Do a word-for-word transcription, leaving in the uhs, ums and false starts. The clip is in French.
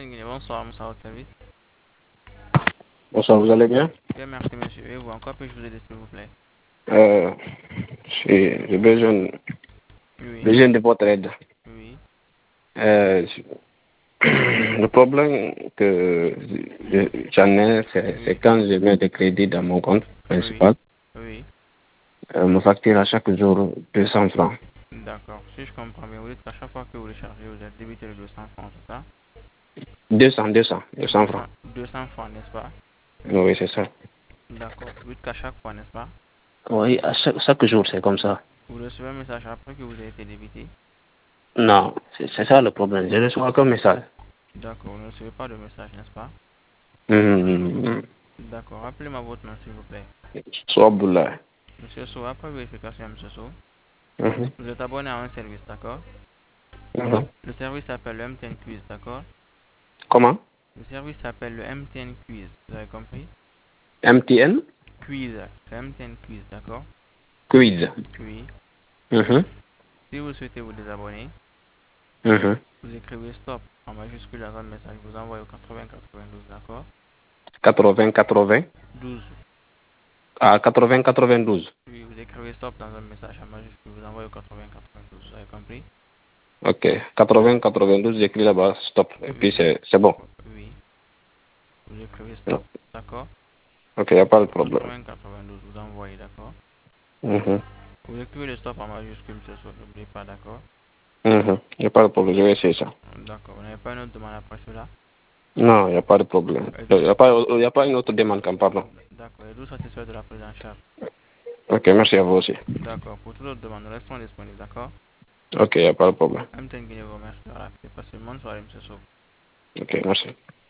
Guinée, bonsoir, Moussa au service. Bonsoir, vous allez bien? Bien, merci monsieur. Et vous, encore puis-je vous aider s'il vous plaît? Euh, j'ai j'ai besoin, Oui, besoin de votre aide. oui, Euh, le problème que je- j'en ai, c'est c'est oui, quand je mets des crédits dans mon compte oui, principal, oui. euh, me facture à chaque jour deux cents francs. D'accord. Si je comprends bien, vous dites qu'à chaque fois que vous les chargez, vous êtes débité de deux cents francs, c'est ça? deux cents, deux cents, deux cents francs. deux cents, deux cents francs, n'est-ce pas? Oui, c'est ça. D'accord. Vous dites qu'à chaque fois, n'est-ce pas? Oui, à chaque, chaque jour, c'est comme ça. Vous recevez un message après que vous avez été débité? Non, c'est c'est ça le problème. Je reçois aucun message. D'accord. Vous ne recevez pas de message, n'est-ce pas? Hum, D'accord. Rappelez-moi votre nom, s'il vous plaît. Soit Boula. Monsieur So, après vérification, monsieur So, Mhm, vous êtes abonné à un service, d'accord? mhm. Le service s'appelle le M T N Quiz, d'accord? Comment? Le service s'appelle le M T N Quiz, vous avez compris? M T N? Quiz, le M T N Quiz, d'accord? Quiz. Oui. Mhm, Si vous souhaitez vous désabonner, mhm. vous écrivez stop en majuscule dans un message, vous envoyez au quatre-vingts quatre-vingt-douze, d'accord? quatre-vingts, quatre-vingts. douze. À quatre-vingts, quatre-vingt-douze. Oui, vous écrivez stop dans un message en majuscule, vous envoyez au quatre-vingts quatre-vingt-douze, vous avez compris? Ok. quatre-vingts, quatre-vingt-douze, j'écris là-bas, stop. Et puis Oui, c'est c'est bon. oui. Vous écrivez stop, d'accord? Ok, il n'y a pas de Au problème. quatre-vingts quatre-vingt-douze, vous envoyez, d'accord? Mhm. Vous écrivez le stop en majuscule, ce soir, n'oubliez pas, d'accord? Mhm. Il n'y a pas de problème, je vais essayer ça. D'accord, vous n'avez pas une autre demande après cela? Non, il n'y a pas de problème. Il Êtes-vous n'y a, pas- y a pas une autre demande, comme pardon. d'accord, êtes-vous satisfait de la prise en charge? Ok, merci à vous aussi. D'accord, pour toute autre demande, nous restons disponibles, d'accord? Ok, il n'y a pas de problème. M T N Guinée vous remercie de rappeler. Passez une bonne soirée, monsieur Sow. Ok, merci.